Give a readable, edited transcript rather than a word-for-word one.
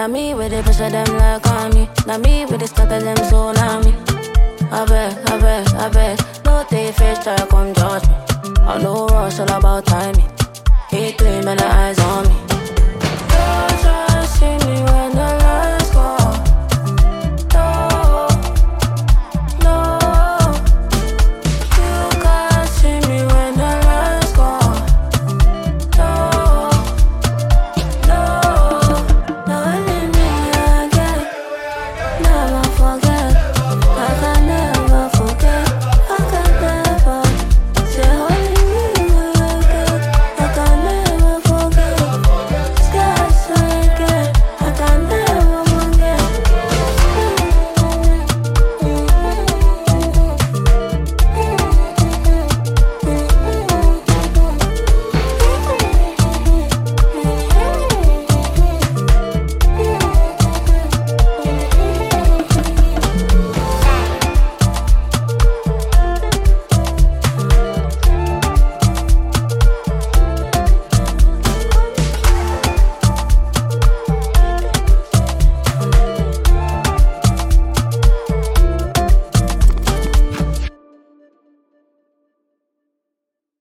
Now me with the pressure them like on me. Now me with the scatter them so now me. I beg, no take face try come judge me. I know rush all about timing. Hate to man, eyes on me.